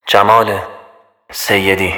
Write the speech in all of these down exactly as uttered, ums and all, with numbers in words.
جمال سیدی.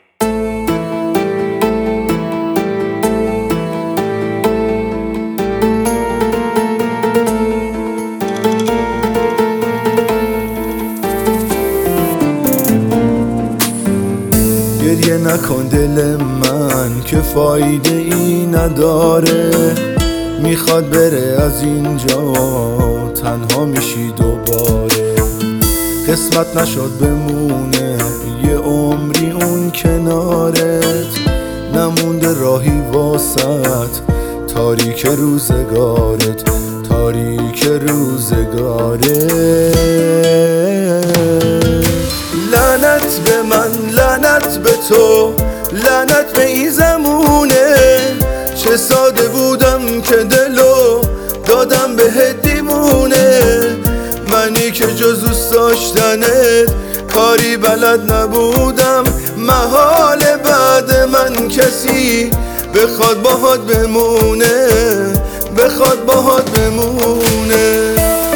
گریه نکن دل من که فایده ای نداره، میخواد بره از اینجا تنها میشی دوباره. قسمت نشد بمونه یه عمری اون کنارت، نمونده راهی واسط تاریک روزگارت، تاریک روزگارت. لعنت به من، لعنت به تو، لعنت به این زمونه. چه ساده بودم که دلو دادم به دیوونه. منی که جز دوست داشتنت کاری بلد نبودم. محال بعد من کسی بخواد باهات بمونه، بخواد باهات بمونه.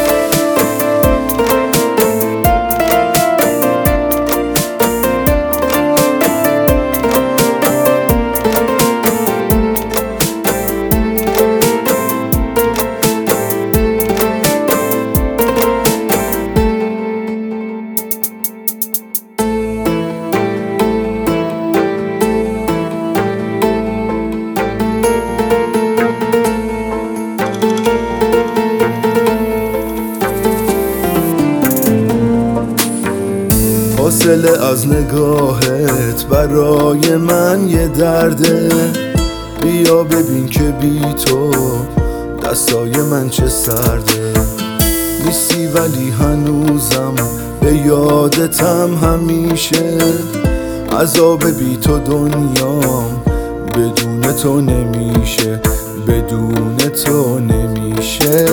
فاصله از نگاهت برای من یه درده. بیا ببین که بی تو دستای من چه سرده. نیستی ولی هنوزم به یادتم همیشه. عذاب بی تو دنیام بدون تو نمیشه، بدون تو نمیشه.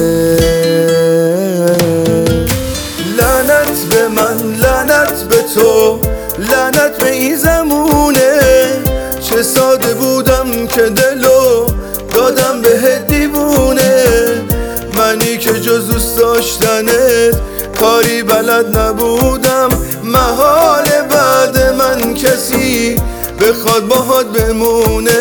لعنت به من، لعنت به تو، لعنت به این زمونه. چه ساده بودم که دلو دادم به دیوونه. منی که جز دوست داشتنت کاری بلد نبودم. محال بعد من کسی بخواد باهات بمونه،